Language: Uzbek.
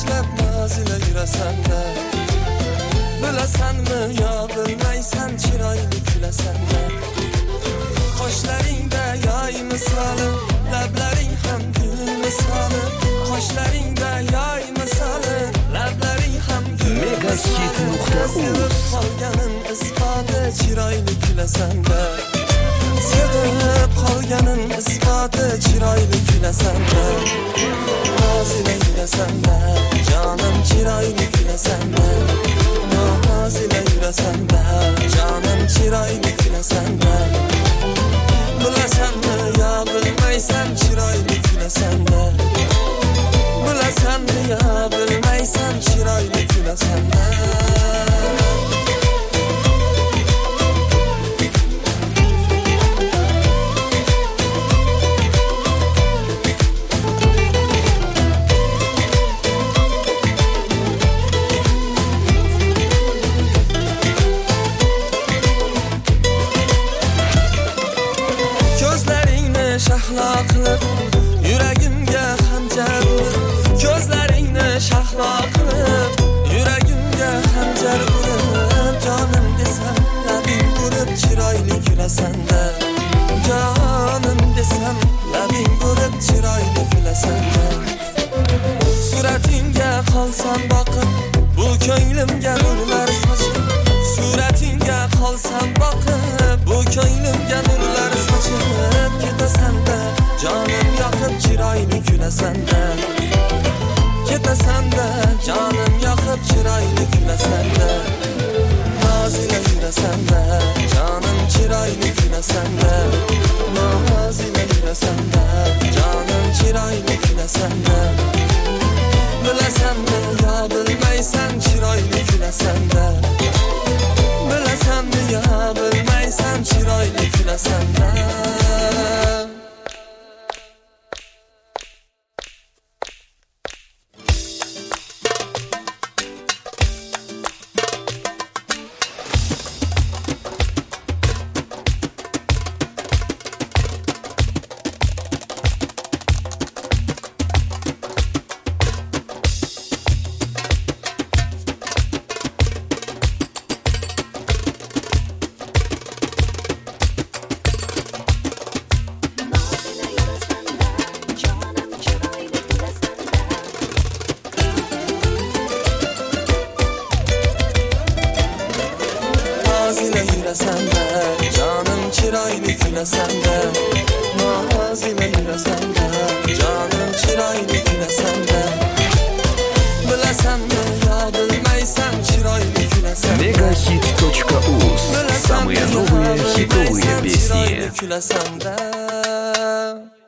tashlab nozila yurasan-da. Bilasanmi yo bilmaysan chiroyli kulasan-da. Qoshlaringda yoy misoli, lablaring ham gul misoli. Qoshlaringda yoy misoli, lablaring ham gul Megahit.uz qolganin isboti chiroyli kulasan-da. Sevib qolganin isboti chiroyli kulasan-da. Nozila yurasan-da, jonim chiroyli kulasan-da. Nozila yurasan-da, jonim chiroyli kulasan-da. Bilasanmi yo bilmaysan chiroyli kulasan-da. Bilasanmi yo bilmaysan chiroyli kulasan-da. Shahlo qilib yuragimga xanjar urib, ko'zlaringni shahlo qilib yuragimga xanjar urib, jonim desam labing urib chiroyli kulasan-da. Jonim desam labing urib chiroyli kulasan-da. Suratingga qolsam boqib, bu ko'nglimga nurlar sochib. Suratingga qolsam boqib, bu ko'nglimga nurlar sochib. Ketasan-da, jonim yoqib chiroyli kulasan-da. Ketasan-da, jonim yoqib chiroyli kulasan-da. Nozila yurasan-da, jonim chiroyli kulasan-da. Nozila yurasan-da, jonim chiroyli kulasan-da. Bilasanmi yo bilmaysan chiroyli kulasan-da. Bilasanmi yo bilmaysan chiroyli kulasan-da. Nozila yurasan-da, jonim chiroyli kulasan-da. Nozila yurasan-da, jonim chiroyli kulasan-da. Bilasanmi yo bilmaysan chiroyli kulasan-da. Megahit.uz. Самые новые хитовые песни. Chiroyli kulasan-da.